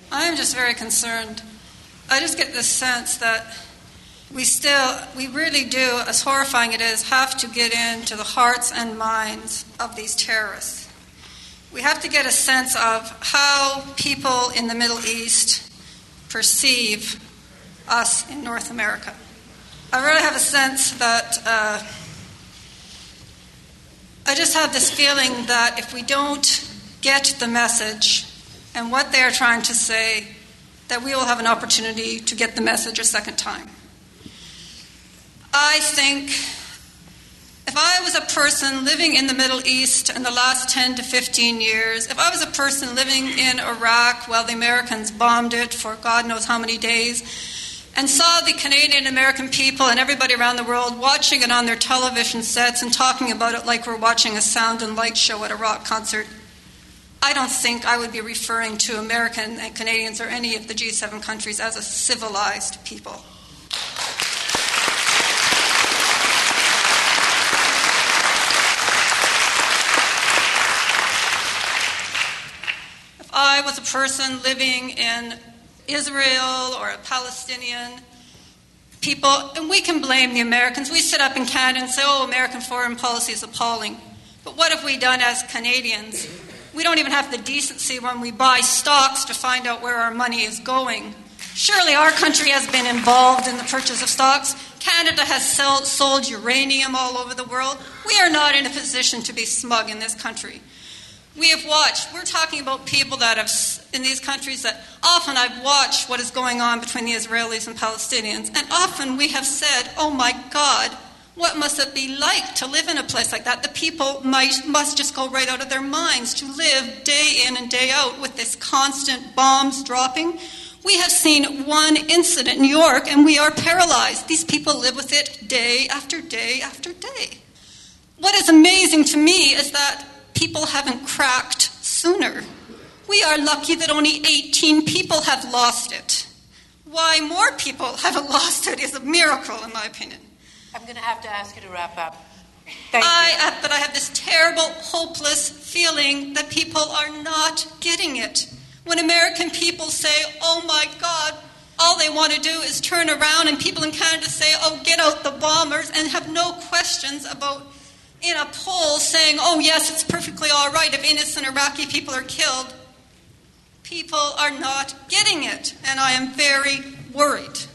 I'm just very concerned. I just get this sense that we really do, as horrifying it is, have to get into the hearts and minds of these terrorists. We have to get a sense of how people in the Middle East perceive us in North America. I really have a sense that I just have this feeling that if we don't get the message and what they're trying to say, that we will have an opportunity to get the message a second time. I think if I was a person living in the Middle East in the last 10 to 15 years, if I was a person living in Iraq while the Americans bombed it for God knows how many days, and saw the Canadian American people and everybody around the world watching it on their television sets and talking about it like we're watching a sound and light show at a rock concert, I don't think I would be referring to American and Canadians or any of the G7 countries as a civilized people. If I was a person living in Israel or a Palestinian people, and we can blame the Americans. We sit up in Canada and say, oh, American foreign policy is appalling. But what have we done as Canadians? We don't even have the decency when we buy stocks to find out where our money is going. Surely our country has been involved in the purchase of stocks. Canada has sold uranium all over the world. We are not in a position to be smug in this country. We have watched, we're talking about people that have, in these countries that often I've watched what is going on between the Israelis and Palestinians, and often we have said, oh my God, what must it be like to live in a place like that? The people must just go right out of their minds to live day in and day out with this constant bombs dropping. We have seen one incident in New York and we are paralyzed. These people live with it day after day after day. What is amazing to me is that people haven't cracked sooner. We are lucky that only 18 people have lost it. Why more people haven't lost it is a miracle, in my opinion. I'm going to have to ask you to wrap up. Thank you. But I have this terrible, hopeless feeling that people are not getting it. When American people say, oh my God, all they want to do is turn around, and people in Canada say, oh, get out the bombers, and have no questions about in a poll saying, oh yes, it's perfectly all right if innocent Iraqi people are killed. People are not getting it, and I am very worried.